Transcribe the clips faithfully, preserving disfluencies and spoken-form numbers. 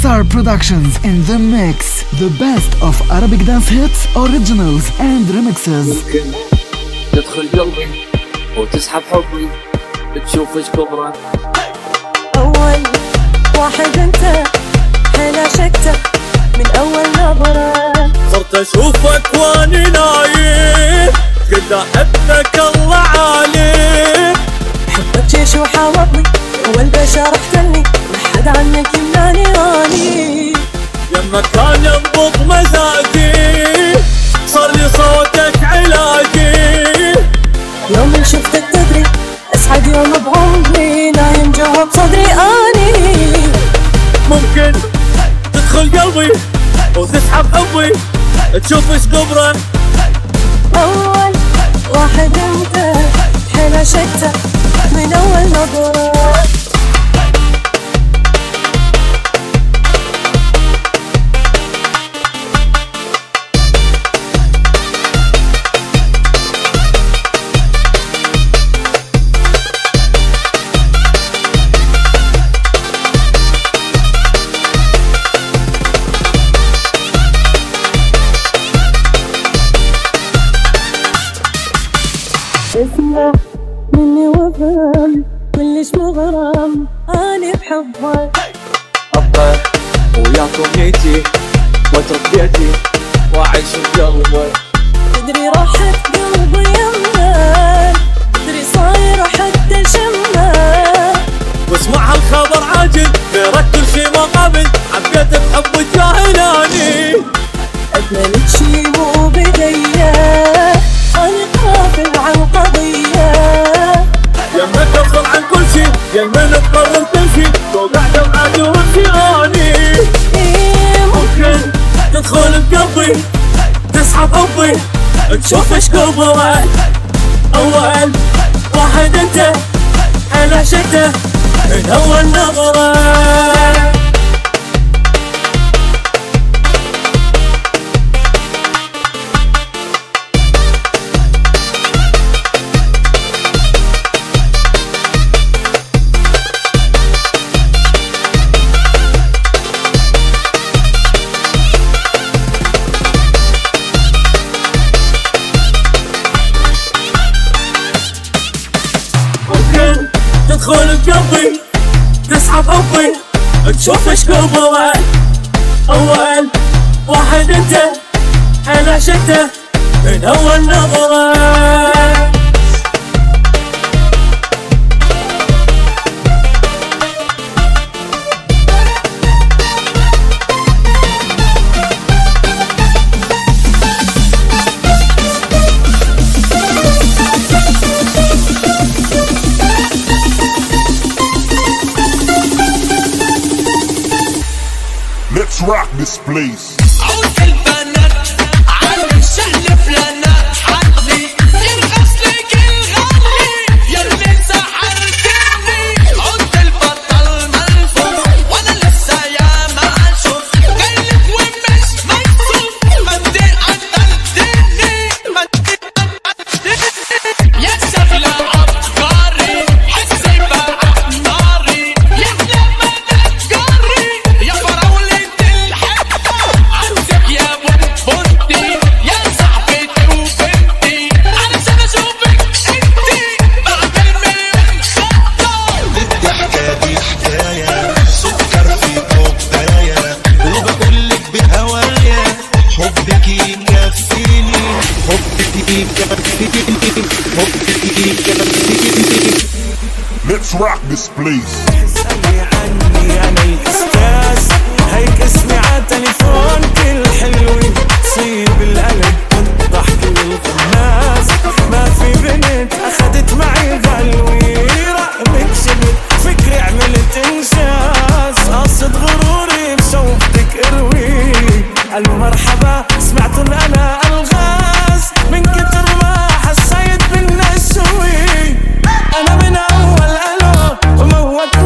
Star Productions in the mix. The best of Arabic dance hits, originals and remixes. ممكن تدخل قلبي وتسحب حبي تشوف ايش كبره. أول واحد انت حيل عشقته من أول نظرة. صرت أشوفك واني نايم قد أحبك الله عالم. حبك جيش وحاوطني والبشر احتلني لحد عنك يمنعني اني. لما كان يضبط مزاجي صار لي صوتك علاجي. يوم اللي شفتك تدري اسعد يوم بعمري نايم جوا بصدري اني. ممكن تدخل قلبي وتسحب حبي تشوف ايش قبره. أول واحد انت حيل عشقته من أول نظرة. اسمع مني وافهم كلش مغرم اني بحبك. ابقى وياكم نيتي واترك بيتي واعيش بقلبك. تدري راحت قلبي يمك تدري صاير حتى شمك. واسمع هالخبر عاجل غيرك كل شي ما قبل حبيت بحبك جاهلاني. أجملك شي مو بديا أنا قافل عن قضية. يمك تفصل عن كل شي يمين تقرر تمشي توقع دمعة وامشياني. ممكن تدخل بقلبي تسحب حبي تشوف ايش قبره. أول واحد انت حيل عشقته من أول نظرة. تدخل بقلبي تسحب حبي تشوف ايش قبره. أول واحد انت حيل عشقته من أول نظرة. Let's rock this place. عود البنات عالم شهل فلانات عقلي يرخص لك الغالي يلي سحرتني. عود البطل ملفوف وانا لسه يا ما اشوف قلب ومش مكسوف. ما انت قتلتني ما انت قتلتني يا شغلة افكاري حسي بقى ناري يا لما تتجري يا فراولة الحبة عاوزك يا بنتي يا صاحبتي وبنتي علشان اشوفك انتي بعد المليون خطة. الضحكة دي حكاية سكر في كوباية وبقولك بهوايا حبك يكفيني حبك يكفيني حبك يكفيني. Let's rock this place. اسألي عني أنا الأستاذ هيك اسمي عالتليفون كل حلوة تصير بالقلب والضحك للخناس. ما في بنت أخدت معي غلوي رقبة شبت فكري عملت إنجاز. قصد غروري بشوفتك اروي قالوا مرحبا سمعتن أنا ألغاز من كتر ما حسيت بالنشوي. أنا من أول ألو وموت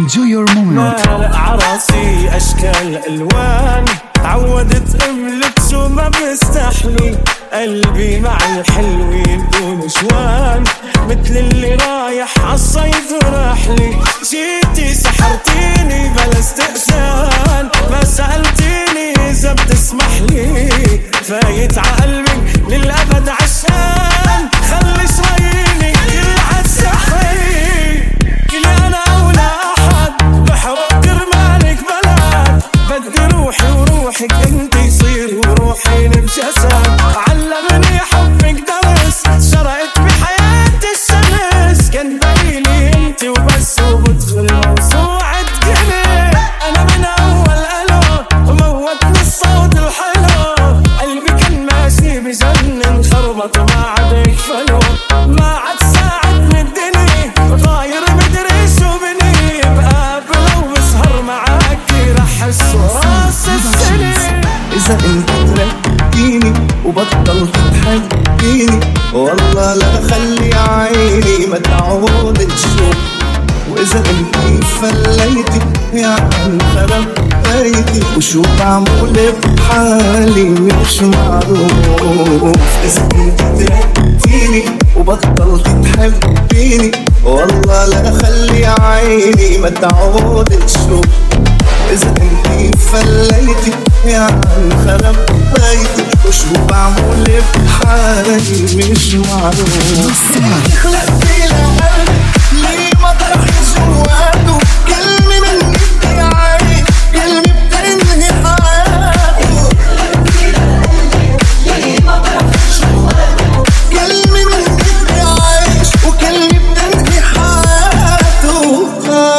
Enjoy your moment. مالق عراسي أشكال ألوان تعودت أملك وما بستحلي قلبي مع الحلوين دون شوان مثل اللي رايح عالصيد ورحلي جيتي سحرتيني بلا استئذان ما سألتيني إذا بتسمحلي فايت عقلبك للأبد عشان خلي شراييني يلعب سحري كلي أنا أولى أحد بحب كرمالك بلد بدي روحي وروحك انتي يصير وروحي بجسد علمني حبك درس شرقت بحياتي الشمس كان بايلي انتي وبس وبدخل موسوعة جنة انا من اول الو موتني الصوت الحلو قلبي كان ماشي بجنن خربط ما عاد يكفلو ما عاد ساعدني الدنيا غاير مدري شو بني بقابل وبسهر معاكي رح احس راس السنة إذا انت تركيني وبطلت تحبيني والله لا خلي عيني ما تعود تشوف وإذا انت فليتي يعني خرب بيتي وشو بعمل بحالي مش معروف إذا انت تركيني وبطلت تحبيني والله لا خلي عيني ما تعود تشوف إذا انتي فليتي يعني خرب بيتي وشو بعمل بحالي مش معروف خلقتي لقلبي ليه ما تروحي جواته كلمة من ادعائي كلمة بتنهي حياته خلقتي لقلبي ليه ما تروحي جواته كلمة من ادعائي وكلمة بتنهي حياته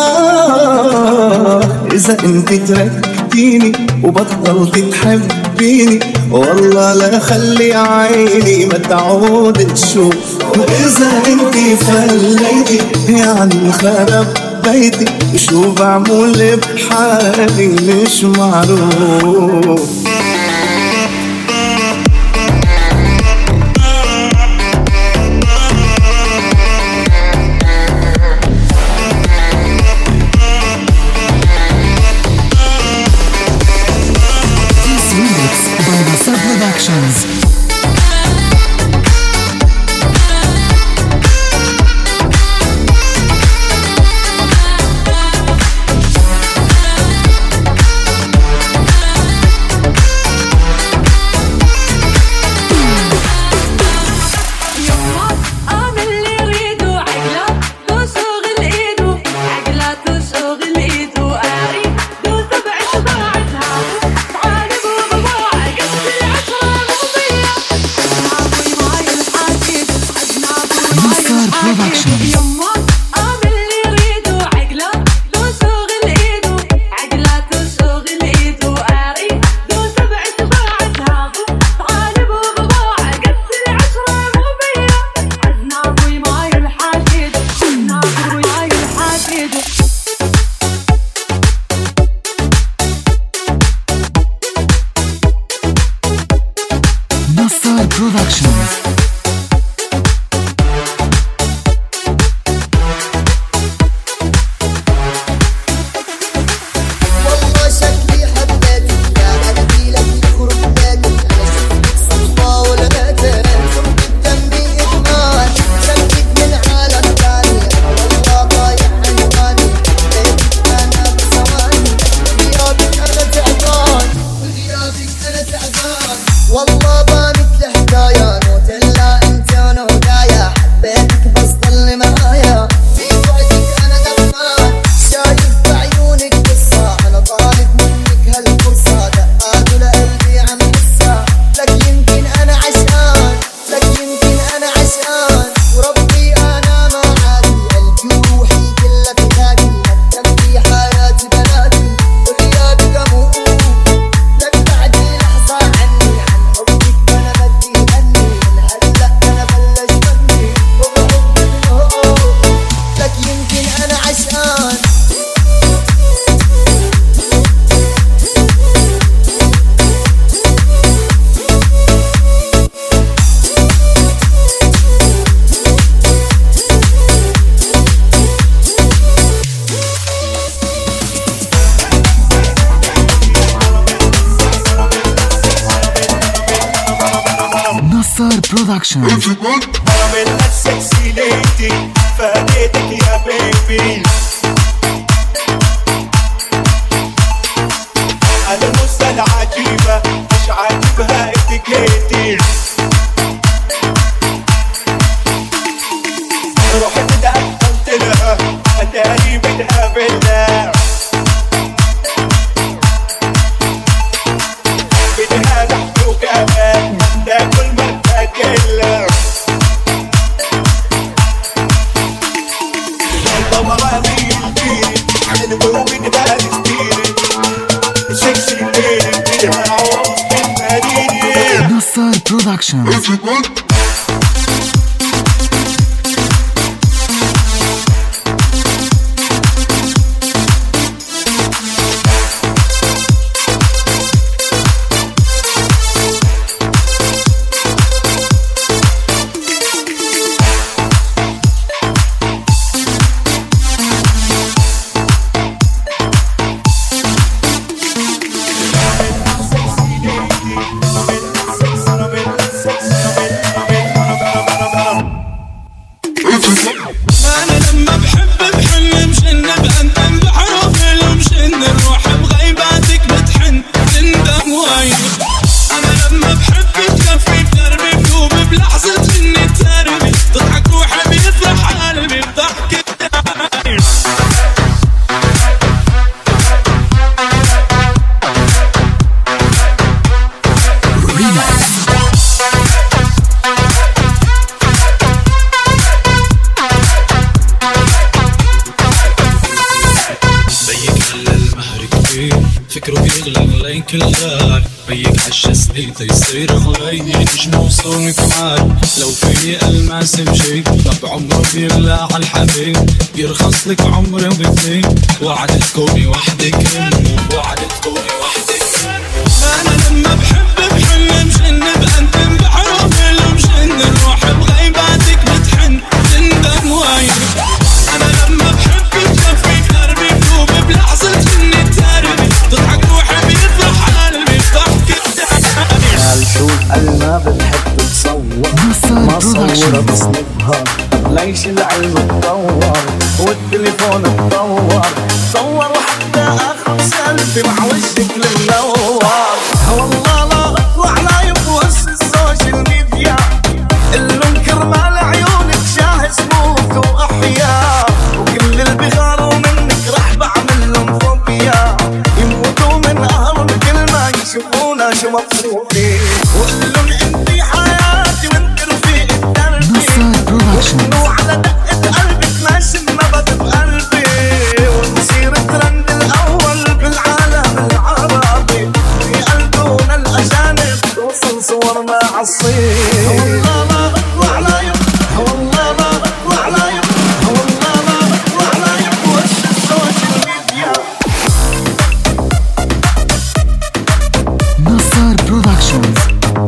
إذا انت تركتيني وبطلت تحبيني والله لا خلي عيني ما تعود تشوف وإذا انت فليتي يعني خرب بيتي شو بعمل بحالي مش معروف Productions. Productions. والله بانت الحكاية موت إلا انت انا وقايا حبيتك بس ضل معايا في وعدك انا دفان شايف بعيونك قصة انا طالب منك هالفرصة دقات لقلبي عم حسها لك يمكن انا عشقان لك يمكن انا عشقان وربي انا ما عادي قلبي وروحي كلها فداكي مكتب في حياتي بناتي وغيابك اموت لك بعد لحظة عني لك يمكن انا عشقان Productions. عامل السكسي ليدي فاديتك يا بيبي الموسى العجيبة مش عاجبها اتيكيتي رحت دخلت لها اتاري بتقابلها بدها لحم وكمان تاكل ما تاكلها الضمرة زي البيري عن بومن بالي ستيري سكسي ليلي بدها عوض بالمدينة Nassar Productions. كل غال بيك حشسني تيصير غلاي مش موصونك حال لو في الماس بشي طب عمره بيغلى عالحبيب يرخص لك عمري وبدني وعد تكوني وحدك منه وعد تكوني وحدك انا لما بحب بحن مشن بأنتم بحروف مشن نروح بغيباتك بتحن تندم وايد انا لما بحب تكفيك دربي بكوب بلحظة اني تاربي تضحك روحي بيفرح قلبي بضحك قال شو قلنا بتحب تصور ما صورة بصنفها ليش العلم اتطور والتليفون اتطور صور وحتى اخر سيلفي مع وشك المنور والله لا اطلع لا يبوس السوشيال ميديا اللي كرمال عيونك شاهد موت واحياء وكل اللي بيغاروا منك راح بعمل لهم فوبيا يموتوا من قهر كل ما يشوفونا شو مبسوطين وقول لهم انتي حياتي وانت رفيق الدربي وشنو على دقة قلبك ماشي النبض بقلبي ونصير الترند الاول بالعالم العربي في قلبنا الاجانب توصل صورنا عالصين والله ما بطلع لا يبقى والله ما بطلع لا يبقى والله ما بطلع لا يبقى وش السوشيال ميديا Nassar Productions.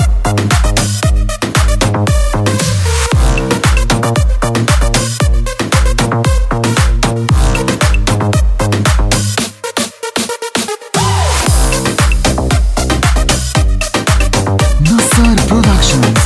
Nassar Productions.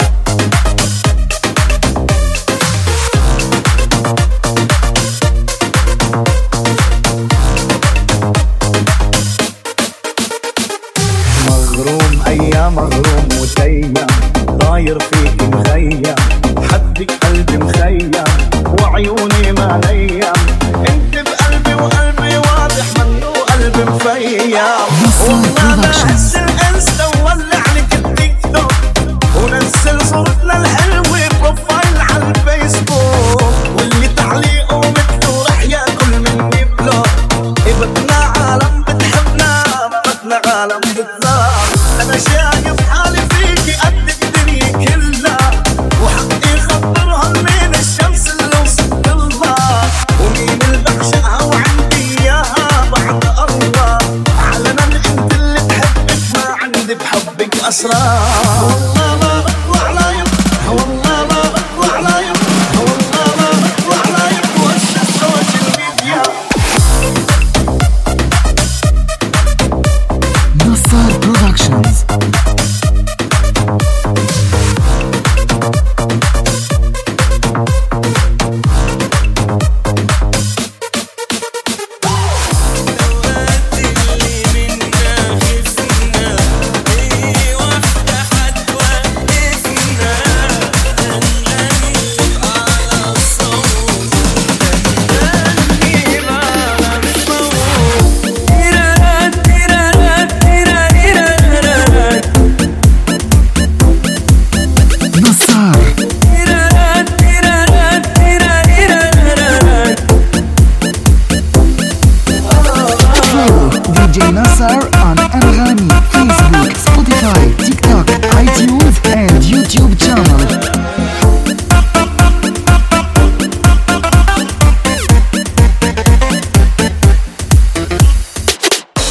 مغروم ايام مغروم وتيم طاير فيك مخيم حبك قلبي مخيم وعيوني ما نيم انت بقلبي وقلبي واضح منه قلبي مفيم والله ما احس الانستا وولع لك التيك توك ونزل صورتنا الحلوه بروفايل على الفيسبوك واللي تعليقه مثله رح ياكل مني بلوك ابتنا عالم بتحبنا بدنا عالم بتنام انا شايف حالي فيكي قد الدنيا كلها وحقي خطرها من الشمس اللي وصلت لها ومين اللي بعشقها وعندي اياها بعد الله علنا انت اللي بحبك ما عندي بحبك اسرار والله ما بطلع لا يبقى والله ما بطلع لا يبقى والله ما بطلع لا يبقى وش السوشيال ميديا Nassar Productions. Nasser